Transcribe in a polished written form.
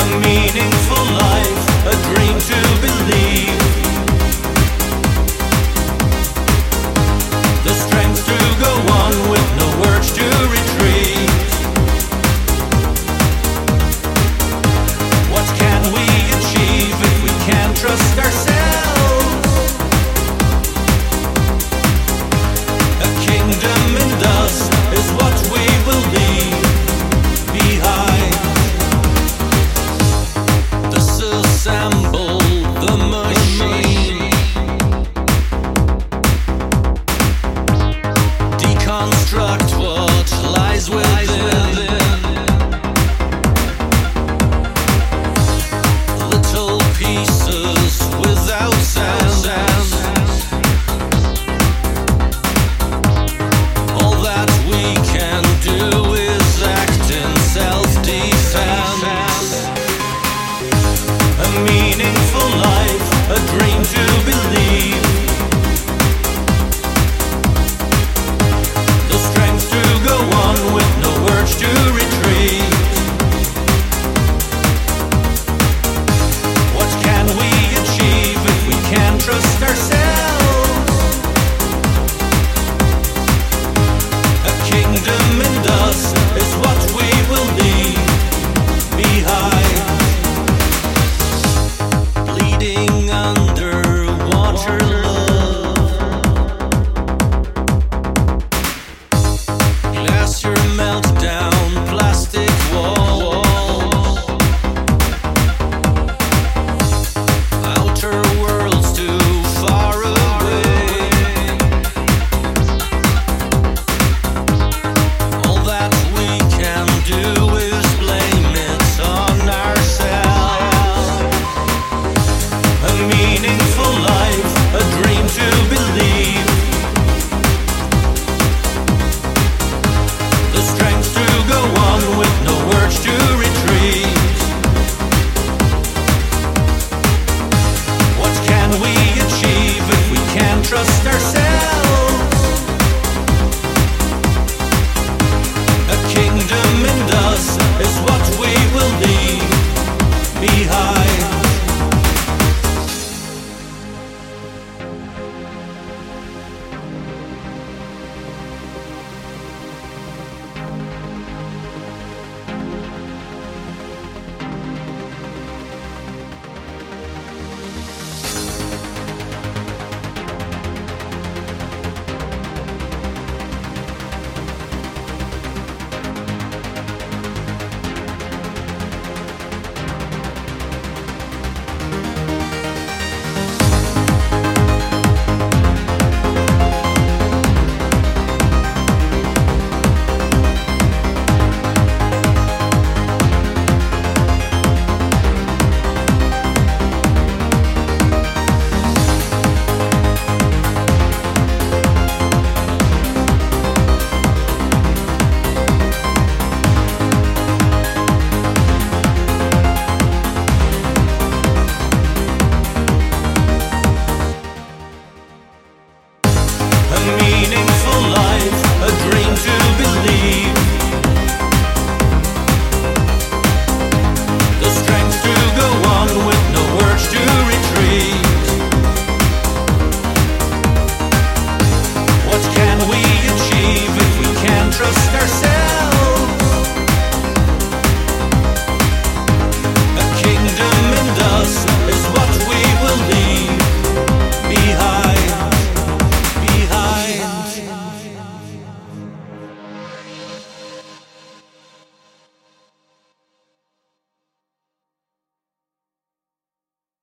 meaningful life, a dream to believe. The strength to go on with no urge to retreat. What can we achieve if we can't trust ourselves? A kingdom in dust is what we will leave behind. Disassemble the machine. Deconstruct what lies within. Little pieces without sound. All that we can do is act in self-defense.